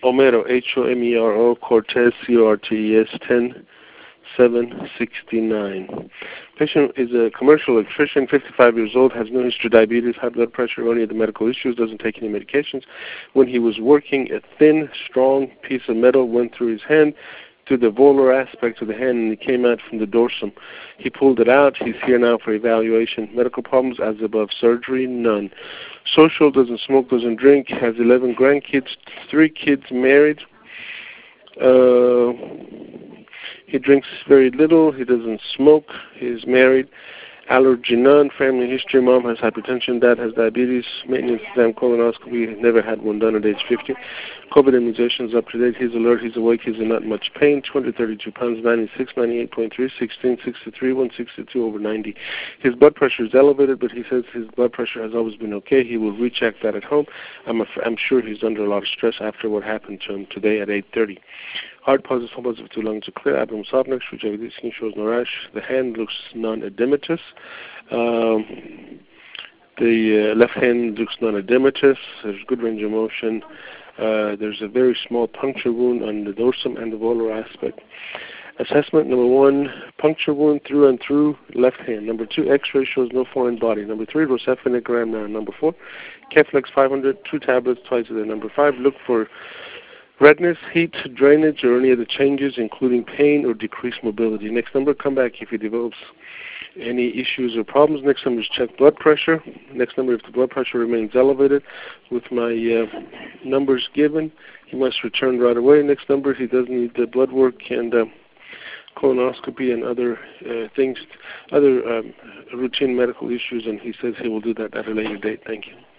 Homero, Homero, Cortez, Cortes, 10-769. Patient is a commercial electrician, 55 years old, has no history of diabetes, high blood pressure, or any other medical issues, doesn't take any medications. When he was working, a thin, strong piece of metal went through his hand to the volar aspect of the hand, and it came out from the dorsum. He pulled it out. He's here now for evaluation. Medical problems as above. Surgery, none. Social, doesn't smoke, doesn't drink, has 11 grandkids, 3 kids, married. He drinks very little. He doesn't smoke. He's married. Allergy, none. Family history, mom has hypertension, dad has diabetes. Maintenance exam, colonoscopy, never had one done at age 50. COVID immunizations up to date. He's alert, he's awake, he's in not much pain. 232 pounds, 96, 98.3, 16, 63, 162 over 90. His blood pressure is elevated, but he says his blood pressure has always been okay. He will recheck that at home. I'm sure he's under a lot of stress after what happened to him today at 8:30. Heart positive, home positive, 2 lungs are clear. Abdomen soft, next to the skin shows no rash. The hand looks non-edematous. The left hand looks non-edematous. There's good range of motion. There's a very small puncture wound on the dorsum and the volar aspect. Assessment, number 1, puncture wound through and through left hand. Number 2, X-ray shows no foreign body. Number 3, rocephalinogram now. Number 4, Keflex 500, 2 tablets twice a day. Number 5, look for redness, heat, drainage, or any other changes, including pain or decreased mobility. Next number, come back if he develops any issues or problems. Next number is check blood pressure. Next number, if the blood pressure remains elevated with my numbers given, he must return right away. Next number, he does need the blood work and colonoscopy and other things, other routine medical issues, and he says he will do that at a later date. Thank you.